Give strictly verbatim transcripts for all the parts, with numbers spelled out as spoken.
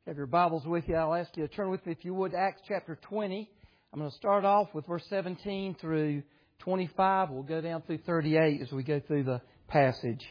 Have your Bibles with you. I'll ask you to turn with me, if you would, to Acts chapter twenty. I'm going to start off with verse seventeen through twenty-five. We'll go down through thirty-eight as we go through the passage.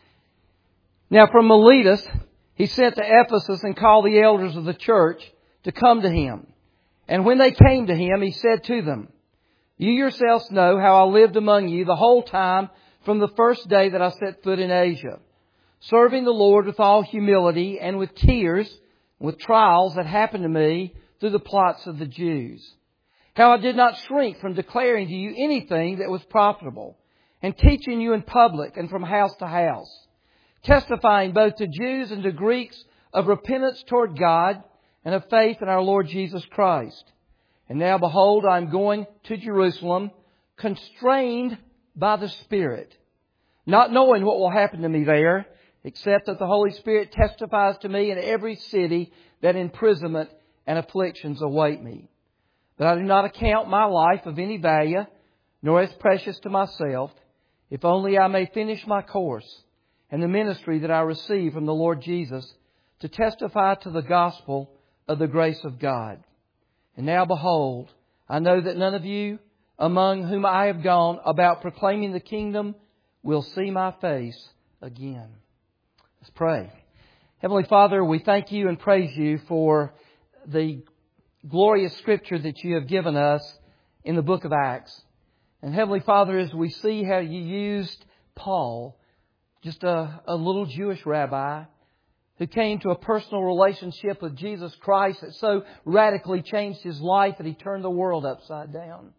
Now from Miletus he sent to Ephesus and called the elders of the church to come to him. And when they came to him, he said to them, "You yourselves know how I lived among you the whole time from the first day that I set foot in Asia, serving the Lord with all humility and with tears, with trials that happened to me through the plots of the Jews. How I did not shrink from declaring to you anything that was profitable, and teaching you in public and from house to house, testifying both to Jews and to Greeks of repentance toward God and of faith in our Lord Jesus Christ. And now behold, I am going to Jerusalem, constrained by the Spirit, not knowing what will happen to me there, except that the Holy Spirit testifies to me in every city that imprisonment and afflictions await me. But I do not account my life of any value, nor as precious to myself, if only I may finish my course and the ministry that I receive from the Lord Jesus, to testify to the gospel of the grace of God. And now behold, I know that none of you among whom I have gone about proclaiming the kingdom will see my face again." Let's pray. Heavenly Father, we thank you and praise you for the glorious Scripture that you have given us in the book of Acts. And Heavenly Father, as we see how you used Paul, just a, a little Jewish rabbi who came to a personal relationship with Jesus Christ that so radically changed his life that he turned the world upside down.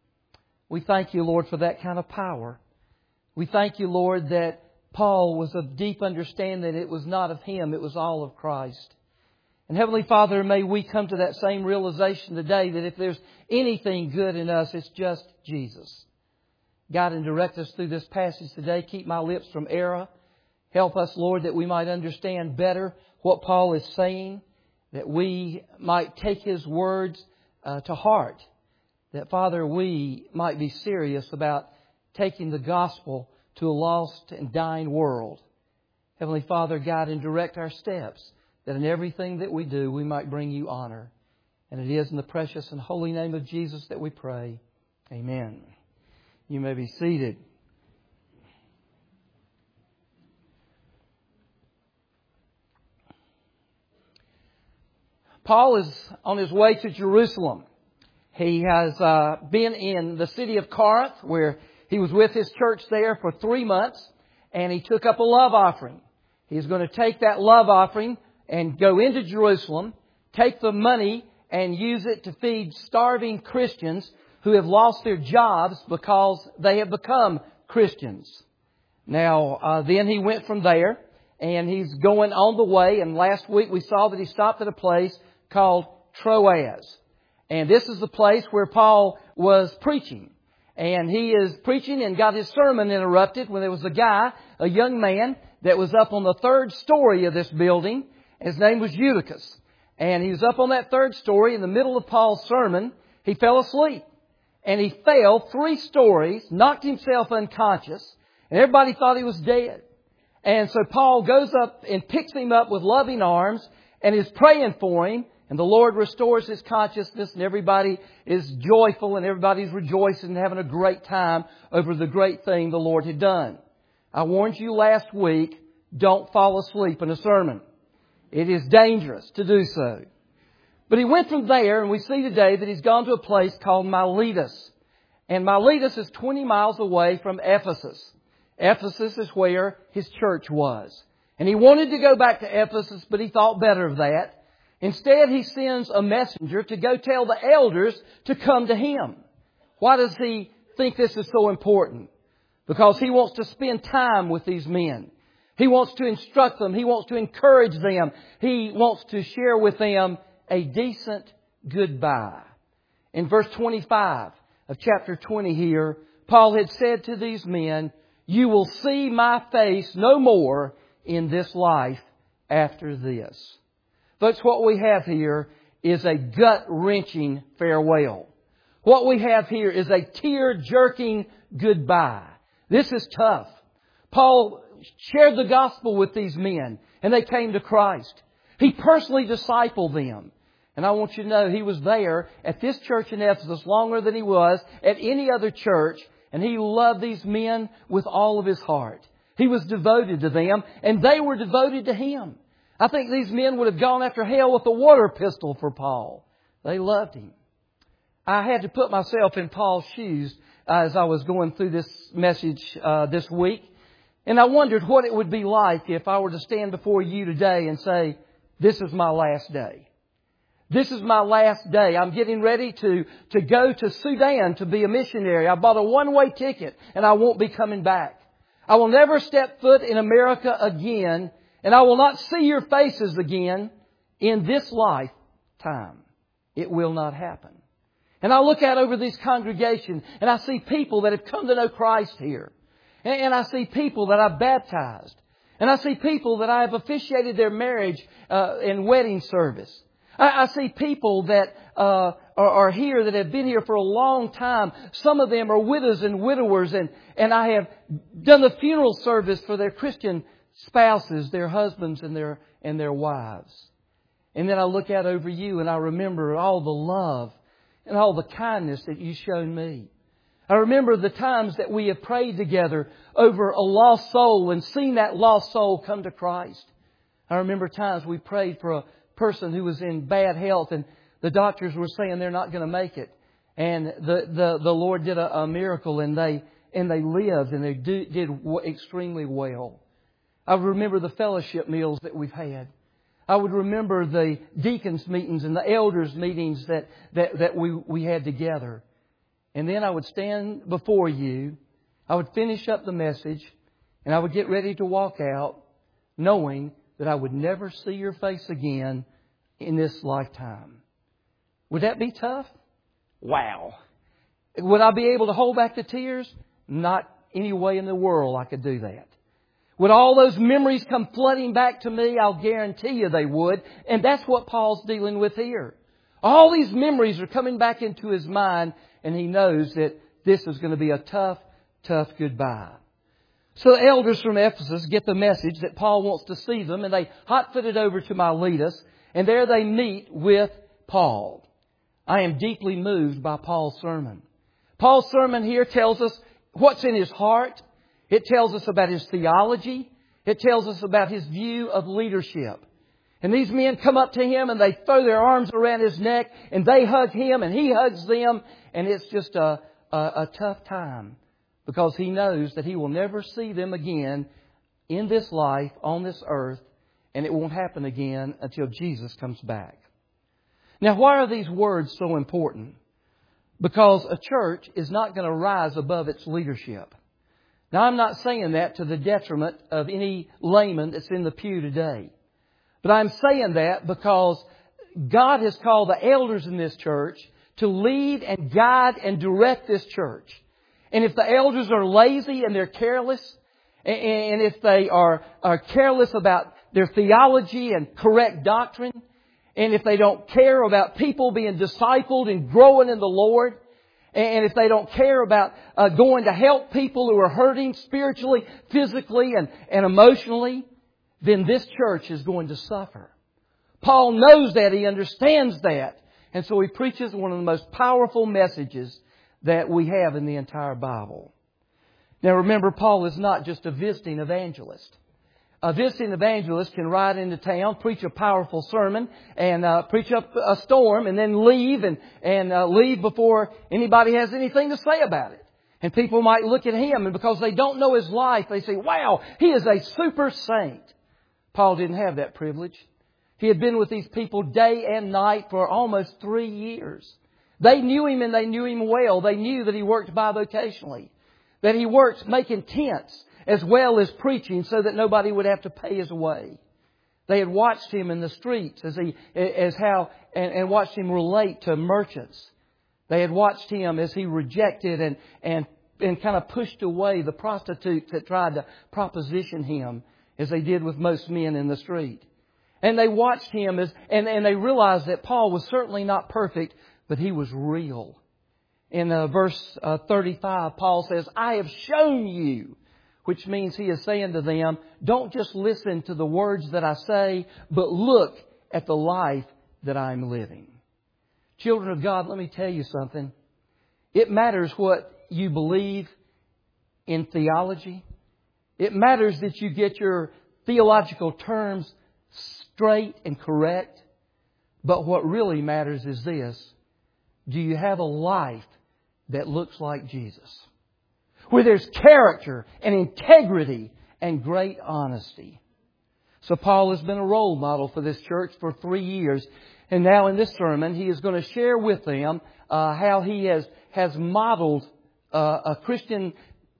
We thank you, Lord, for that kind of power. We thank you, Lord, that Paul was of deep understanding that it was not of him, it was all of Christ. And Heavenly Father, may we come to that same realization today that if there's anything good in us, it's just Jesus. Guide and direct us through this passage today. Keep my lips from error. Help us, Lord, that we might understand better what Paul is saying, that we might take his words uh, to heart, that, Father, we might be serious about taking the gospel to a lost and dying world. Heavenly Father, guide and direct our steps, that in everything that we do, we might bring you honor. And it is in the precious and holy name of Jesus that we pray. Amen. You may be seated. Paul is on his way to Jerusalem. He has uh, been in the city of Corinth, where he was with his church there for three months, and he took up a love offering. He's going to take that love offering and go into Jerusalem, take the money and use it to feed starving Christians who have lost their jobs because they have become Christians. Now, uh, then he went from there, and he's going on the way, and last week we saw that he stopped at a place called Troas. And this is the place where Paul was preaching. And he is preaching and got his sermon interrupted when there was a guy, a young man, that was up on the third story of this building. His name was Eutychus. And he was up on that third story in the middle of Paul's sermon. He fell asleep. And he fell three stories, knocked himself unconscious, and everybody thought he was dead. And so Paul goes up and picks him up with loving arms and is praying for him. And the Lord restores his consciousness, and everybody is joyful, and everybody's rejoicing and having a great time over the great thing the Lord had done. I warned you last week, don't fall asleep in a sermon. It is dangerous to do so. But he went from there, and we see today that he's gone to a place called Miletus. And Miletus is twenty miles away from Ephesus. Ephesus is where his church was. And he wanted to go back to Ephesus, but he thought better of that. Instead, he sends a messenger to go tell the elders to come to him. Why does he think this is so important? Because he wants to spend time with these men. He wants to instruct them. He wants to encourage them. He wants to share with them a decent goodbye. In verse twenty-five of chapter twenty here, Paul had said to these men, "You will see my face no more in this life after this." But what we have here is a gut-wrenching farewell. What we have here is a tear-jerking goodbye. This is tough. Paul shared the gospel with these men, and they came to Christ. He personally discipled them. And I want you to know He was there at this church in Ephesus longer than He was at any other church. And He loved these men with all of His heart. He was devoted to them, and they were devoted to Him. I think these men would have gone after hell with a water pistol for Paul. They loved him. I had to put myself in Paul's shoes as I was going through this message uh, this week. And I wondered what it would be like if I were to stand before you today and say, this is my last day. This is my last day. I'm getting ready to, to go to Sudan to be a missionary. I bought a one-way ticket and I won't be coming back. I will never step foot in America again, and I will not see your faces again in this lifetime. It will not happen. And I look out over this congregation and I see people that have come to know Christ here. And I see people that I've baptized. And I see people that I have officiated their marriage uh, and wedding service. I, I see people that uh, are, are here that have been here for a long time. Some of them are widows and widowers. And, and I have done the funeral service for their Christian spouses, their husbands and their, and their wives. And then I look out over you and I remember all the love and all the kindness that you've shown me. I remember the times that we have prayed together over a lost soul and seen that lost soul come to Christ. I remember times we prayed for a person who was in bad health and the doctors were saying they're not going to make it. And the, the, the Lord did a, a miracle and they, and they lived and they do, did extremely well. I remember the fellowship meals that we've had. I would remember the deacons meetings and the elders meetings that, that, that we, we had together. And then I would stand before you. I would finish up the message and I would get ready to walk out knowing that I would never see your face again in this lifetime. Would that be tough? Wow. Would I be able to hold back the tears? Not any way in the world I could do that. Would all those memories come flooding back to me? I'll guarantee you they would. And that's what Paul's dealing with here. All these memories are coming back into his mind, and he knows that this is going to be a tough, tough goodbye. So the elders from Ephesus get the message that Paul wants to see them, and they hot-foot it over to Miletus, and there they meet with Paul. I am deeply moved by Paul's sermon. Paul's sermon here tells us what's in his heart. It tells us about his theology. It tells us about his view of leadership. And these men come up to him and they throw their arms around his neck and they hug him and he hugs them. And it's just a, a, a tough time because he knows that he will never see them again in this life, on this earth. And it won't happen again until Jesus comes back. Now, why are these words so important? Because a church is not going to rise above its leadership. Now, I'm not saying that to the detriment of any layman that's in the pew today. But I'm saying that because God has called the elders in this church to lead and guide and direct this church. And if the elders are lazy and they're careless, and if they are, are careless about their theology and correct doctrine, and if they don't care about people being discipled and growing in the Lord, and if they don't care about uh, going to help people who are hurting spiritually, physically, and, and emotionally, then this church is going to suffer. Paul knows that. He understands that. And so he preaches one of the most powerful messages that we have in the entire Bible. Now remember, Paul is not just a visiting evangelist. A visiting evangelist can ride into town, preach a powerful sermon, and uh, preach up a storm, and then leave, and, and uh, leave before anybody has anything to say about it. And people might look at him, and because they don't know his life, they say, wow, he is a super saint. Paul didn't have that privilege. He had been with these people day and night for almost three years. They knew him, and they knew him well. They knew that he worked bivocationally, that he worked making tents, as well as preaching so that nobody would have to pay his way. They had watched him in the streets as he, as how, and, and watched him relate to merchants. They had watched him as he rejected and, and, and kind of pushed away the prostitutes that tried to proposition him, as they did with most men in the street. And they watched him as, and, and they realized that Paul was certainly not perfect, but he was real. In uh, verse uh, thirty-five, Paul says, I have shown you. Which means he is saying to them, don't just listen to the words that I say, but look at the life that I'm living. Children of God, let me tell you something. It matters what you believe in theology. It matters that you get your theological terms straight and correct. But what really matters is this. Do you have a life that looks like Jesus? Where there's character and integrity and great honesty. So Paul has been a role model for this church for three years. And now in this sermon, he is going to share with them uh, how he has, has modeled uh, a Christian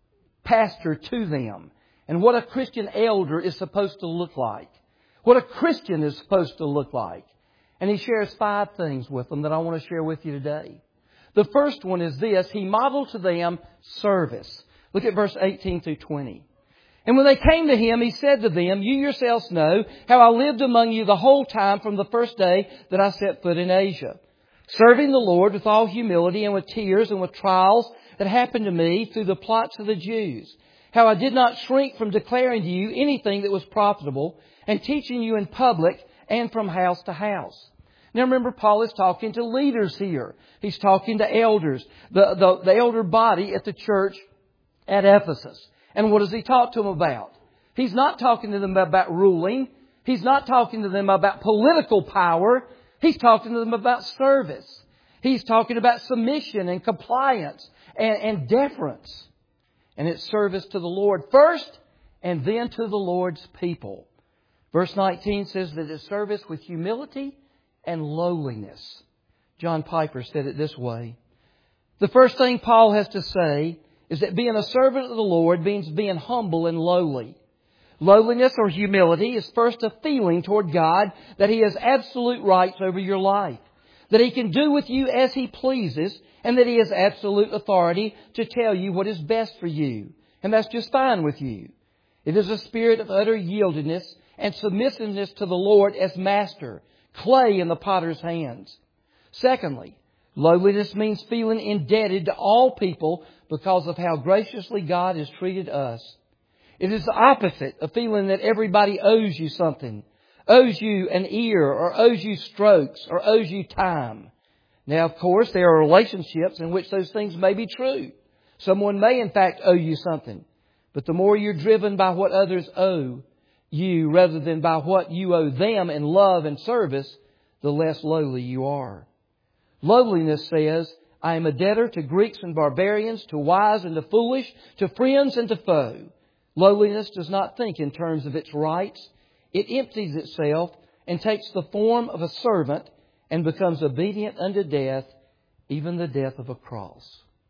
pastor to them. And what a Christian elder is supposed to look like. What a Christian is supposed to look like. And he shares five things with them that I want to share with you today. The first one is this. He modeled to them service. Look at verse eighteen through twenty. And when they came to him, he said to them, you yourselves know how I lived among you the whole time from the first day that I set foot in Asia, serving the Lord with all humility and with tears and with trials that happened to me through the plots of the Jews. How I did not shrink from declaring to you anything that was profitable and teaching you in public and from house to house. Now remember, Paul is talking to leaders here. He's talking to elders, the, the, the elder body at the church at Ephesus. And what does he talk to them about? He's not talking to them about ruling. He's not talking to them about political power. He's talking to them about service. He's talking about submission and compliance and, and deference. And it's service to the Lord first and then to the Lord's people. Verse nineteen says that it's service with humility and lowliness. John Piper said it this way. The first thing Paul has to say is that being a servant of the Lord means being humble and lowly. Lowliness or humility is first a feeling toward God that He has absolute rights over your life, that He can do with you as He pleases, and that He has absolute authority to tell you what is best for you. And that's just fine with you. It is a spirit of utter yieldedness and submissiveness to the Lord as master, clay in the potter's hands. Secondly, lowliness means feeling indebted to all people because of how graciously God has treated us. It is the opposite of feeling that everybody owes you something, owes you an ear, or owes you strokes, or owes you time. Now, of course, there are relationships in which those things may be true. Someone may, in fact, owe you something. But the more you're driven by what others owe you rather than by what you owe them in love and service, the less lowly you are. Lowliness says, I am a debtor to Greeks and barbarians, to wise and to foolish, to friends and to foe. Lowliness does not think in terms of its rights. It empties itself and takes the form of a servant and becomes obedient unto death, even the death of a cross.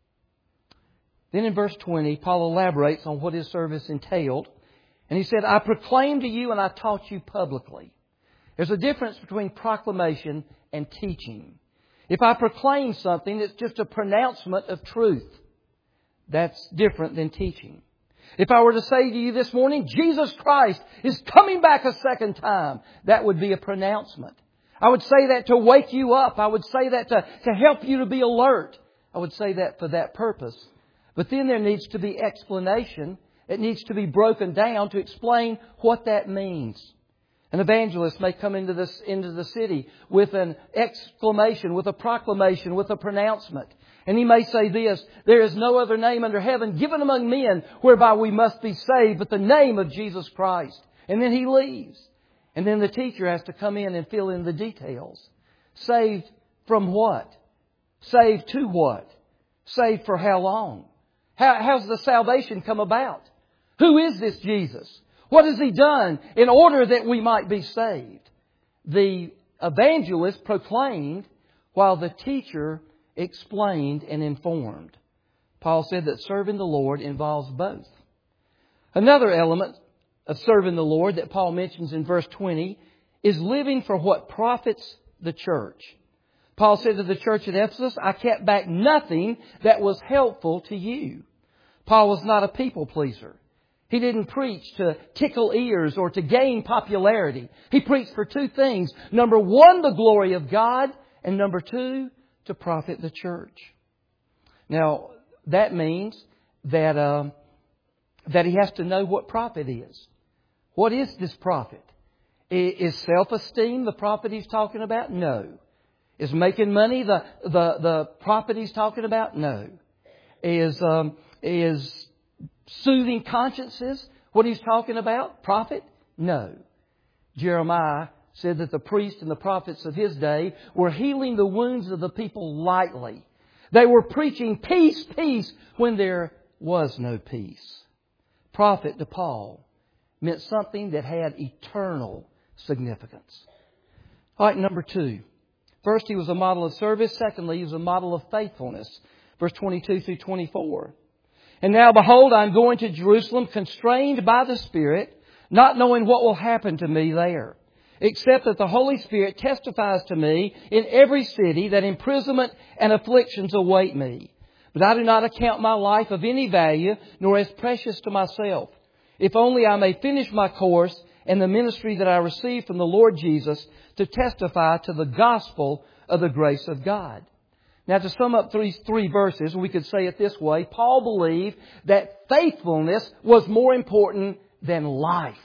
Then in verse twenty, Paul elaborates on what his service entailed. And he said, I proclaimed to you and I taught you publicly. There's a difference between proclamation and teaching. If I proclaim something, it's just a pronouncement of truth. That's different than teaching. If I were to say to you this morning, Jesus Christ is coming back a second time, that would be a pronouncement. I would say that to wake you up. I would say that to, to help you to be alert. I would say that for that purpose. But then there needs to be explanation. It needs to be broken down to explain what that means. An evangelist may come into this into the city with an exclamation, with a proclamation, with a pronouncement. And he may say this, there is no other name under heaven given among men whereby we must be saved but the name of Jesus Christ. And then he leaves. And then the teacher has to come in and fill in the details. Saved from what? Saved to what? Saved for how long? How, how's the salvation come about? Who is this Jesus? What has He done in order that we might be saved? The evangelist proclaimed while the teacher explained and informed. Paul said that serving the Lord involves both. Another element of serving the Lord that Paul mentions in verse twenty is living for what profits the church. Paul said to the church at Ephesus, I kept back nothing that was helpful to you. Paul was not a people pleaser. He didn't preach to tickle ears or to gain popularity. He preached for two things. Number one, the glory of God. And number two, to profit the church. Now, that means that, uh, that he has to know what profit is. What is this profit? Is self-esteem the prophet he's talking about? No. Is making money the, the, the prophet he's talking about? No. Is, um, is soothing consciences what he's talking about? Prophet? No. Jeremiah said that the priests and the prophets of his day were healing the wounds of the people lightly. They were preaching peace, peace, when there was no peace. Prophet to Paul meant something that had eternal significance. All right, number two. First, he was a model of service. Secondly, he was a model of faithfulness. Verse twenty-two through twenty-four. And now, behold, I am going to Jerusalem, constrained by the Spirit, not knowing what will happen to me there, except that the Holy Spirit testifies to me in every city that imprisonment and afflictions await me. But I do not account my life of any value, nor as precious to myself, if only I may finish my course and the ministry that I received from the Lord Jesus to testify to the gospel of the grace of God. Now, to sum up these three verses, we could say it this way. Paul believed that faithfulness was more important than life.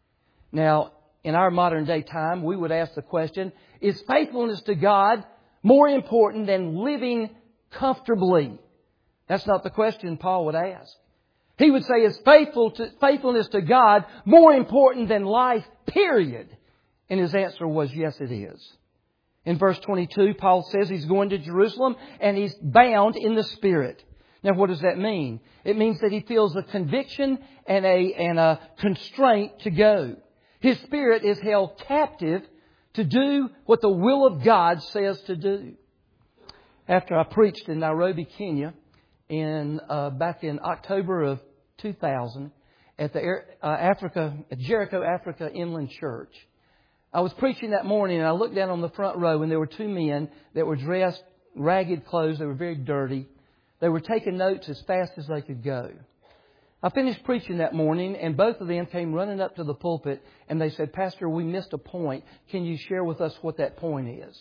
Now, in our modern day time, we would ask the question, is faithfulness to God more important than living comfortably? That's not the question Paul would ask. He would say, is faithful to, faithfulness to God more important than life, period? And his answer was, yes, it is. In verse twenty-two, Paul says he's going to Jerusalem and he's bound in the Spirit. Now, what does that mean? It means that he feels a conviction and a, and a constraint to go. His spirit is held captive to do what the will of God says to do. After I preached in Nairobi, Kenya, in uh, back in October of two thousand at the uh, Africa at Jericho Africa Inland Church, I was preaching that morning and I looked down on the front row and there were two men that were dressed ragged clothes. They were very dirty. They were taking notes as fast as they could go. I finished preaching that morning and both of them came running up to the pulpit and they said, "Pastor, we missed a point. Can you share with us what that point is?"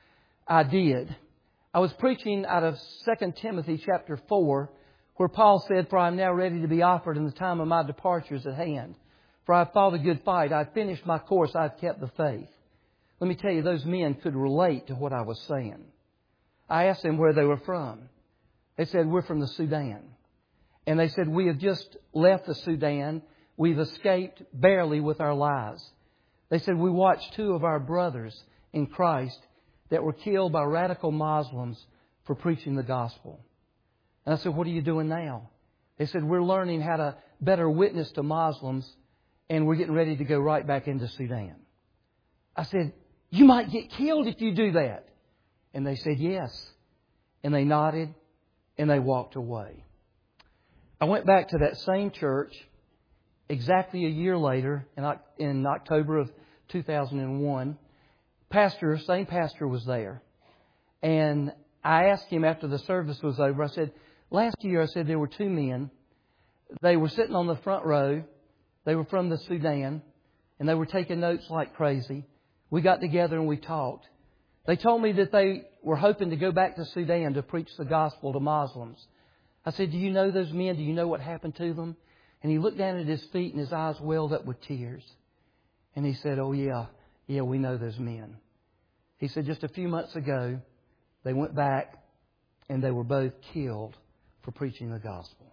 I did. I was preaching out of Second Timothy chapter four, where Paul said, "For I am now ready to be offered, and the time of my departure is at hand. For I have fought a good fight. I have finished my course. I have kept the faith." Let me tell you, those men could relate to what I was saying. I asked them where they were from. They said, "We're from the Sudan." And they said, "We have just left the Sudan. We've escaped barely with our lives." They said, "We watched two of our brothers in Christ that were killed by radical Muslims for preaching the gospel." And I said, "What are you doing now?" They said, "We're learning how to better witness to Muslims, and we're getting ready to go right back into Sudan." I said, "You might get killed if you do that." And they said, "Yes." And they nodded and they walked away. I went back to that same church exactly a year later in October of two thousand one. Pastor, same pastor was there. And I asked him after the service was over, I said, "Last year," I said, "there were two men. They were sitting on the front row. They were from the Sudan. And they were taking notes like crazy. We got together and we talked. They told me that they were hoping to go back to Sudan to preach the gospel to Muslims." I said, "Do you know those men? Do you know what happened to them?" And he looked down at his feet and his eyes welled up with tears. And he said, "Oh, yeah, yeah, we know those men." He said, "Just a few months ago, they went back and they were both killed for preaching the gospel."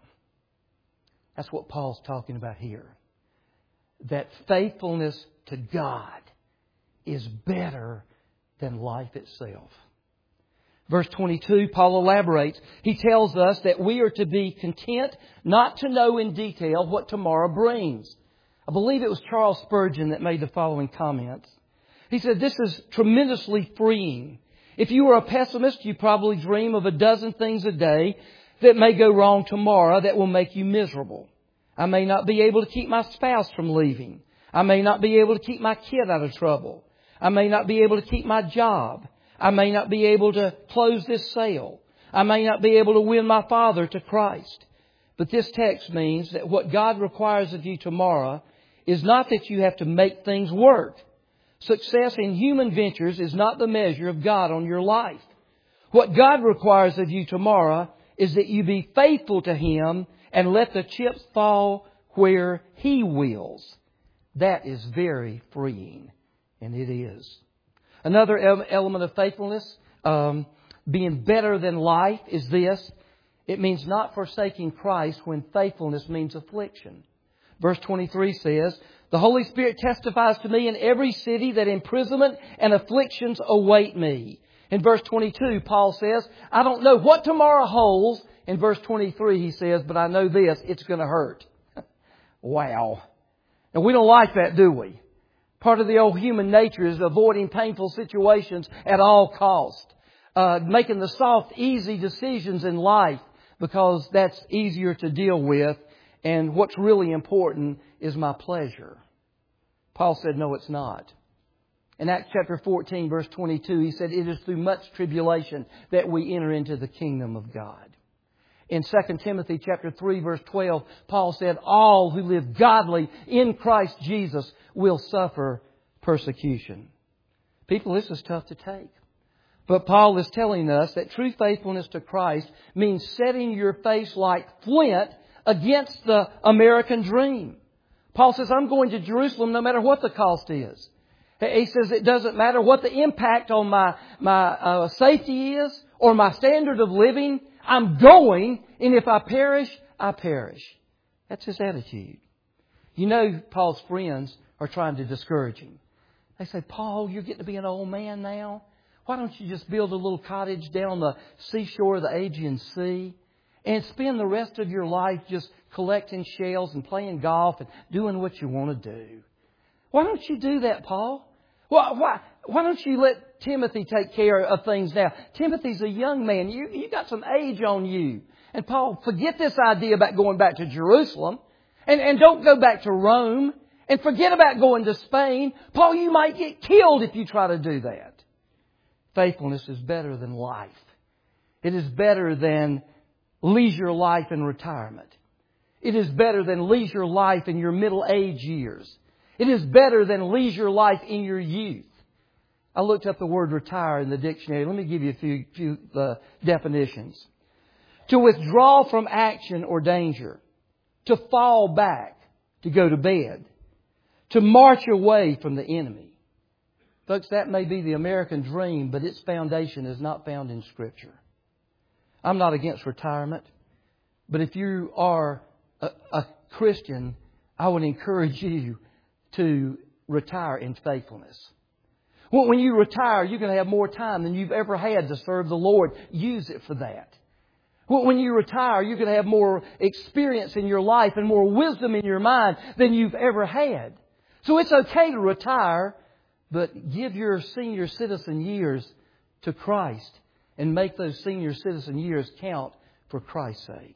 That's what Paul's talking about here. That faithfulness to God is better than life itself. Verse twenty-two, Paul elaborates. He tells us that we are to be content not to know in detail what tomorrow brings. I believe it was Charles Spurgeon that made the following comments. He said, "This is tremendously freeing. If you are a pessimist, you probably dream of a dozen things a day that may go wrong tomorrow that will make you miserable. I may not be able to keep my spouse from leaving. I may not be able to keep my kid out of trouble. I may not be able to keep my job. I may not be able to close this sale. I may not be able to win my father to Christ." But this text means that what God requires of you tomorrow is not that you have to make things work. Success in human ventures is not the measure of God on your life. What God requires of you tomorrow is that you be faithful to Him and let the chips fall where He wills. That is very freeing. And it is. Another element of faithfulness, um, being better than life, is this. It means not forsaking Christ when faithfulness means affliction. Verse twenty-three says, "The Holy Spirit testifies to me in every city that imprisonment and afflictions await me." In verse twenty-two, Paul says, "I don't know what tomorrow holds." In verse twenty-three, he says, "But I know this, it's going to hurt." Wow. And we don't like that, do we? Part of the old human nature is avoiding painful situations at all cost. Uh, making the soft, easy decisions in life because that's easier to deal with. And what's really important is my pleasure. Paul said, no, it's not. In Acts chapter fourteen, verse twenty-two, he said, "It is through much tribulation that we enter into the kingdom of God." In Second Timothy chapter three, verse twelve, Paul said, "All who live godly in Christ Jesus will suffer persecution." People, this is tough to take. But Paul is telling us that true faithfulness to Christ means setting your face like flint against the American dream. Paul says, "I'm going to Jerusalem no matter what the cost is." He says it doesn't matter what the impact on my, my uh, safety is or my standard of living. I'm going, and if I perish, I perish. That's his attitude. You know, Paul's friends are trying to discourage him. They say, "Paul, you're getting to be an old man now. Why don't you just build a little cottage down the seashore of the Aegean Sea and spend the rest of your life just collecting shells and playing golf and doing what you want to do? Why don't you do that, Paul? Why, why, why don't you let Timothy take care of things now? Timothy's a young man. You, you got some age on you." And Paul, forget this idea about going back to Jerusalem. And, and don't go back to Rome. And forget about going to Spain. Paul, you might get killed if you try to do that. Faithfulness is better than life. It is better than leisure life and retirement. It is better than leisure life in your middle age years. It is better than leisure life in your youth. I looked up the word retire in the dictionary. Let me give you a few, few uh, definitions. To withdraw from action or danger. To fall back. To go to bed. To march away from the enemy. Folks, that may be the American dream, but its foundation is not found in Scripture. I'm not against retirement, but if you are a, a Christian, I would encourage you to retire in faithfulness. When you retire, you're going to have more time than you've ever had to serve the Lord. Use it for that. When you retire, you're going to have more experience in your life and more wisdom in your mind than you've ever had. So it's okay to retire, but give your senior citizen years to Christ and make those senior citizen years count for Christ's sake.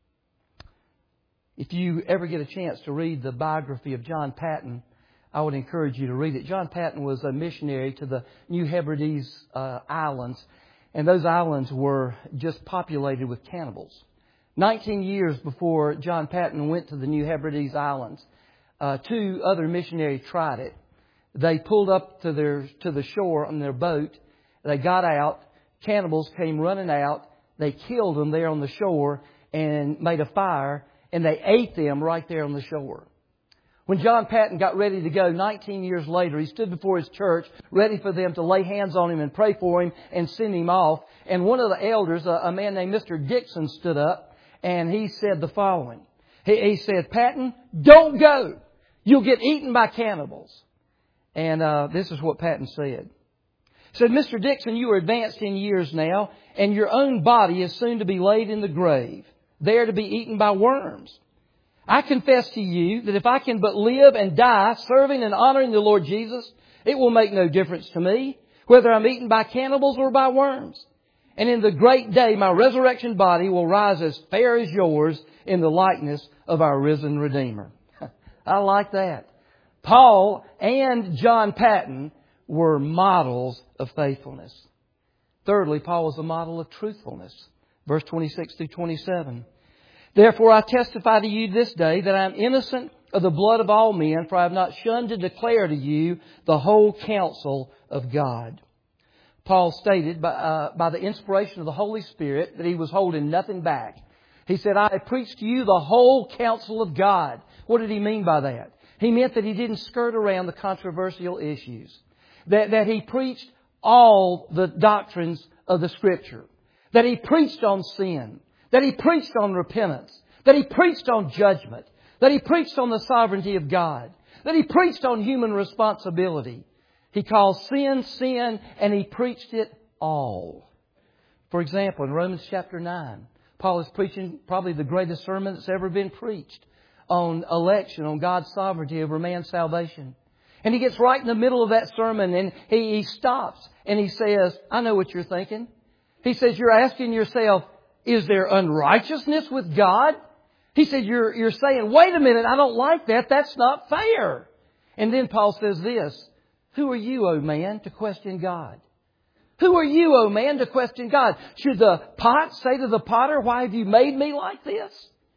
If you ever get a chance to read the biography of John Paton, I would encourage you to read it. John Paton was a missionary to the New Hebrides uh, Islands, and those islands were just populated with cannibals. Nineteen years before John Paton went to the New Hebrides Islands, uh, two other missionaries tried it. They pulled up to their to the shore on their boat. They got out. Cannibals came running out. They killed them there on the shore and made a fire. And they ate them right there on the shore. When John Paton got ready to go nineteen years later, he stood before his church, ready for them to lay hands on him and pray for him and send him off. And one of the elders, a, a man named Mister Dixon, stood up and he said the following. He, he said, "Paton, don't go. You'll get eaten by cannibals." And uh, this is what Paton said. He said, "Mister Dixon, you are advanced in years now, and your own body is soon to be laid in the grave, there to be eaten by worms. I confess to you that if I can but live and die serving and honoring the Lord Jesus, it will make no difference to me whether I'm eaten by cannibals or by worms. And in the great day, my resurrection body will rise as fair as yours in the likeness of our risen Redeemer." I like that. Paul and John Paton were models of faithfulness. Thirdly, Paul was a model of truthfulness. Verse twenty-six through twenty-seven. "Therefore I testify to you this day that I am innocent of the blood of all men, for I have not shunned to declare to you the whole counsel of God." Paul stated by, uh, by the inspiration of the Holy Spirit that he was holding nothing back. He said, "I have preached to you the whole counsel of God." What did he mean by that? He meant that he didn't skirt around the controversial issues. that, that he preached all the doctrines of the Scripture. That he preached on sin. That he preached on repentance. That he preached on judgment. That he preached on the sovereignty of God. That he preached on human responsibility. He called sin, sin, and he preached it all. For example, in Romans chapter nine, Paul is preaching probably the greatest sermon that's ever been preached on election, on God's sovereignty over man's salvation. And he gets right in the middle of that sermon and he, he stops and he says, I know what you're thinking. He says, you're asking yourself, is there unrighteousness with God? He said, you're, you're saying, wait a minute, I don't like that. That's not fair. And then Paul says this, who are you, O man, to question God? Who are you, O man, to question God? Should the pot say to the potter, why have you made me like this?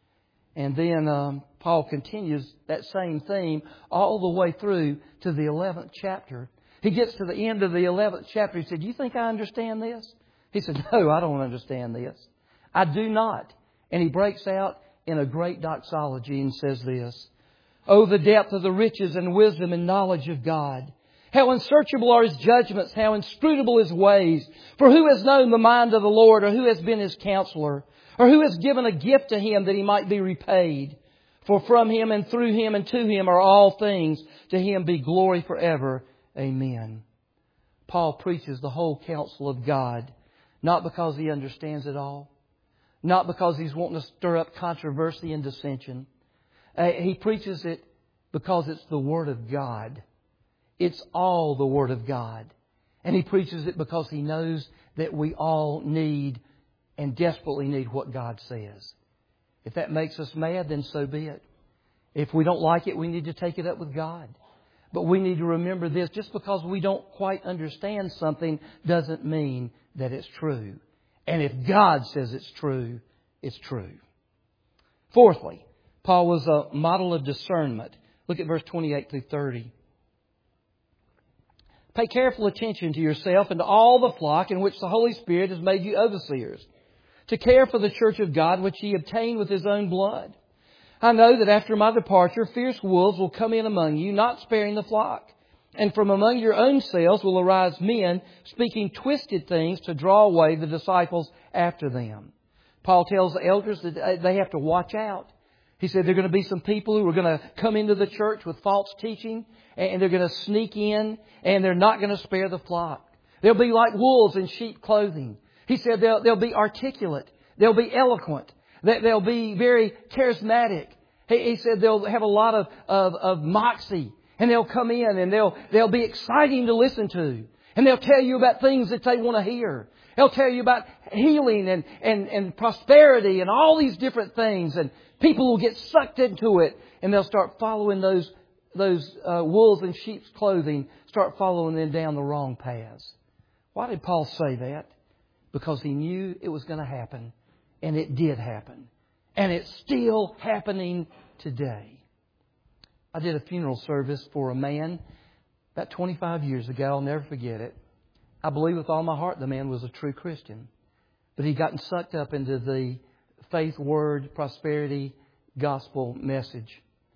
And then um, Paul continues that same theme all the way through to the eleventh chapter. He gets to the end of the eleventh chapter. He said, do you think I understand this? He said, no, I don't understand this. I do not. And he breaks out in a great doxology and says this, oh, the depth of the riches and wisdom and knowledge of God. How unsearchable are His judgments, how inscrutable His ways. For who has known the mind of the Lord, or who has been His counselor? Or who has given a gift to Him that He might be repaid? For from Him and through Him and to Him are all things. To Him be glory forever. Amen. Paul preaches the whole counsel of God, not because he understands it all, not because he's wanting to stir up controversy and dissension. Uh, he preaches it because it's the Word of God. It's all the Word of God. And he preaches it because he knows that we all need and desperately need what God says. If that makes us mad, then so be it. If we don't like it, we need to take it up with God. But we need to remember this. Just because we don't quite understand something doesn't mean that it's true. And if God says it's true, it's true. Fourthly, Paul was a model of discernment. Look at verse twenty-eight through thirty. Pay careful attention to yourself and to all the flock in which the Holy Spirit has made you overseers, to care for the church of God which He obtained with His own blood. I know that after my departure, fierce wolves will come in among you, not sparing the flock. And from among your own selves will arise men speaking twisted things to draw away the disciples after them. Paul tells the elders that they have to watch out. He said there are going to be some people who are going to come into the church with false teaching, and they're going to sneak in, and they're not going to spare the flock. They'll be like wolves in sheep clothing. He said they'll, they'll be articulate. They'll be eloquent. They'll be very charismatic. He said they'll have a lot of, of, of moxie. And they'll come in and they'll, they'll be exciting to listen to. And they'll tell you about things that they want to hear. They'll tell you about healing and, and, and prosperity and all these different things. And people will get sucked into it. And they'll start following those, those uh, wolves in sheep's clothing, start following them down the wrong paths. Why did Paul say that? Because he knew it was going to happen. And it did happen. And it's still happening today. I did a funeral service for a man about twenty-five years ago. I'll never forget it. I believe with all my heart the man was a true Christian. But he'd gotten sucked up into the faith, word, prosperity, gospel message.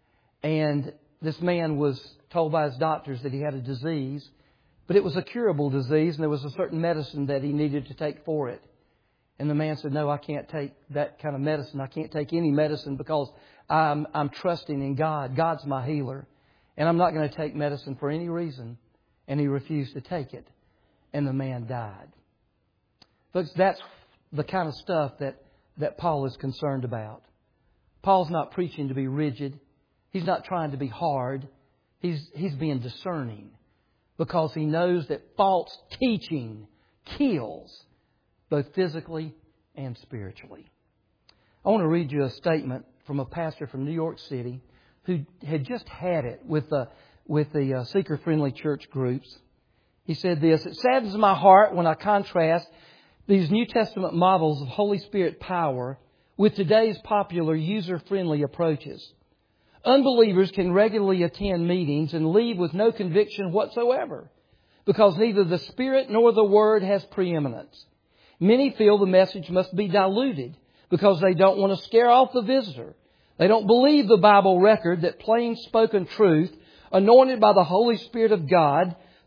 And this man was told by his doctors that he had a disease. But it was a curable disease, and there was a certain medicine that he needed to take for it. And the man said, no, I can't take that kind of medicine. I can't take any medicine because I'm, I'm trusting in God. God's my healer. And I'm not going to take medicine for any reason. And he refused to take it. And the man died. Folks, that's the kind of stuff that, that Paul is concerned about. Paul's not preaching to be rigid. He's not trying to be hard. He's, he's being discerning. Because he knows that false teaching kills, both physically and spiritually. I want to read you a statement from a pastor from New York City who had just had it with the, with the uh, seeker-friendly church groups. He said this, it saddens my heart when I contrast these New Testament models of Holy Spirit power with today's popular user-friendly approaches. Unbelievers can regularly attend meetings and leave with no conviction whatsoever because neither the Spirit nor the Word has preeminence. Many feel the message must be diluted because they don't want to scare off the visitor. They don't believe the Bible record that plain spoken truth, anointed by the Holy Spirit of God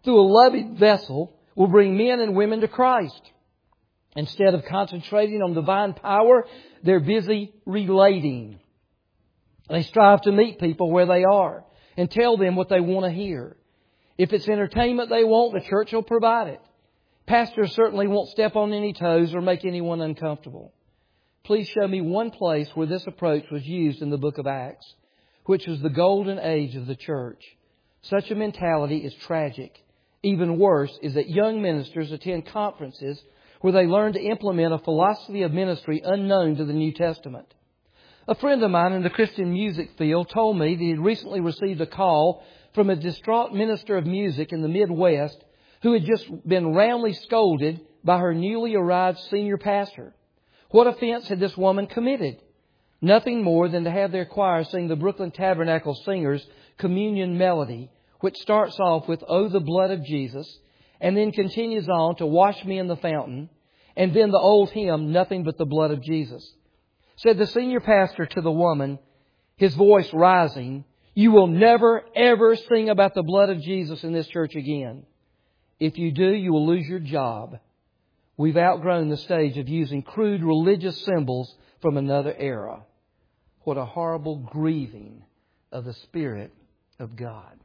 through a loving vessel, will bring men and women to Christ. Instead of concentrating on divine power, they're busy relating. They strive to meet people where they are and tell them what they want to hear. If it's entertainment they want, the church will provide it. Pastors certainly won't step on any toes or make anyone uncomfortable. Please show me one place where this approach was used in the book of Acts, which was the golden age of the church. Such a mentality is tragic. Even worse is that young ministers attend conferences where they learn to implement a philosophy of ministry unknown to the New Testament. A friend of mine in the Christian music field told me that he had recently received a call from a distraught minister of music in the Midwest who had just been roundly scolded by her newly arrived senior pastor. What offense had this woman committed? Nothing more than to have their choir sing the Brooklyn Tabernacle Singers' Communion Melody, which starts off with "Oh, the blood of Jesus," and then continues on to "Wash me in the fountain," and then the old hymn, "Nothing but the blood of Jesus." Said the senior pastor to the woman, his voice rising, "You will never, ever sing about the blood of Jesus in this church again. If you do, you will lose your job. We've outgrown the stage of using crude religious symbols from another era." What a horrible grieving of the Spirit of God.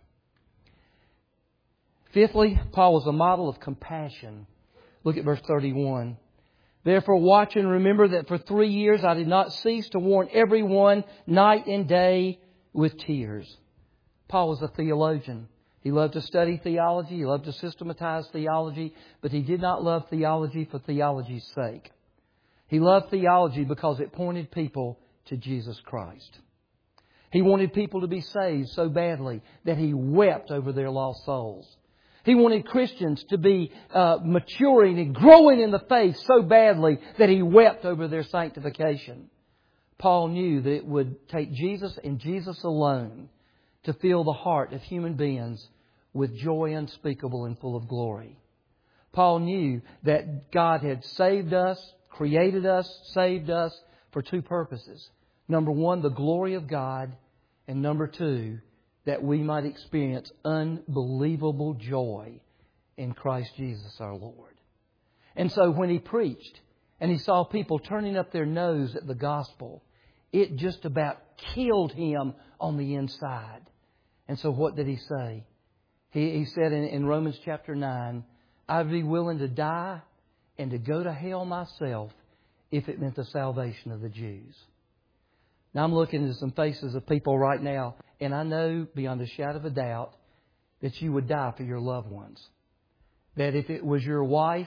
Fifthly, Paul was a model of compassion. Look at verse thirty-one. "Therefore watch and remember that for three years I did not cease to warn everyone night and day with tears." Paul was a theologian. He loved to study theology. He loved to systematize theology. But he did not love theology for theology's sake. He loved theology because it pointed people to Jesus Christ. He wanted people to be saved so badly that he wept over their lost souls. He wanted Christians to be uh, maturing and growing in the faith so badly that he wept over their sanctification. Paul knew that it would take Jesus and Jesus alone to fill the heart of human beings with joy unspeakable and full of glory. Paul knew that God had saved us, created us, saved us for two purposes. Number one, the glory of God. And number two, that we might experience unbelievable joy in Christ Jesus our Lord. And so when he preached and he saw people turning up their nose at the gospel, it just about killed him on the inside. And so what did he say? He, he said in, in Romans chapter nine, "I'd be willing to die and to go to hell myself if it meant the salvation of the Jews." Now I'm looking at some faces of people right now, and I know beyond a shadow of a doubt that you would die for your loved ones. That if it was your wife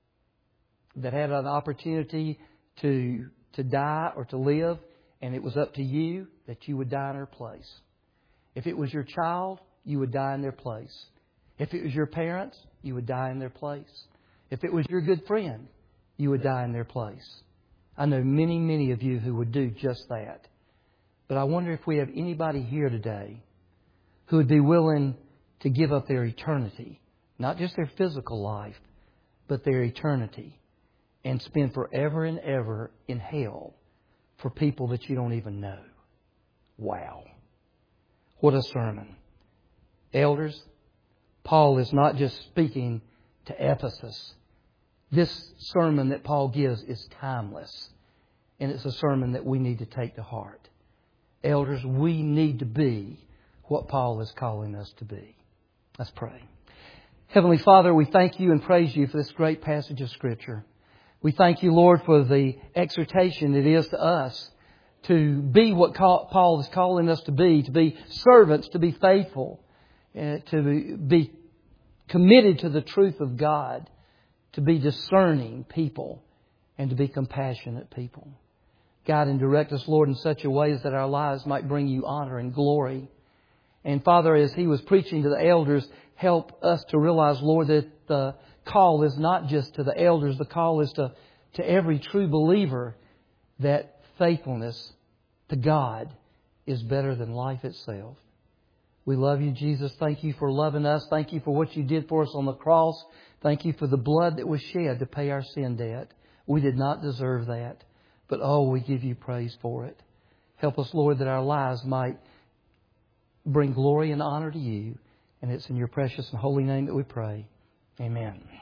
that had an opportunity to, to die or to live, and it was up to you, that you would die in her place. If it was your child, you would die in their place. If it was your parents, you would die in their place. If it was your good friend, you would die in their place. I know many, many of you who would do just that. But I wonder if we have anybody here today who would be willing to give up their eternity, not just their physical life, but their eternity, and spend forever and ever in hell for people that you don't even know. Wow. What a sermon. Elders, Paul is not just speaking to Ephesus. This sermon that Paul gives is timeless. And it's a sermon that we need to take to heart. Elders, we need to be what Paul is calling us to be. Let's pray. Heavenly Father, we thank You and praise You for this great passage of Scripture. We thank You, Lord, for the exhortation it is to us to be what Paul is calling us to be, to be servants, to be faithful, to be committed to the truth of God, to be discerning people, and to be compassionate people. Guide and direct us, Lord, in such a way that our lives might bring You honor and glory. And Father, as he was preaching to the elders, help us to realize, Lord, that the call is not just to the elders. The call is to, to every true believer that faithfulness to God is better than life itself. We love You, Jesus. Thank You for loving us. Thank You for what You did for us on the cross. Thank You for the blood that was shed to pay our sin debt. We did not deserve that. But oh, we give You praise for it. Help us, Lord, that our lives might bring glory and honor to You. And it's in your precious and holy name that we pray. Amen.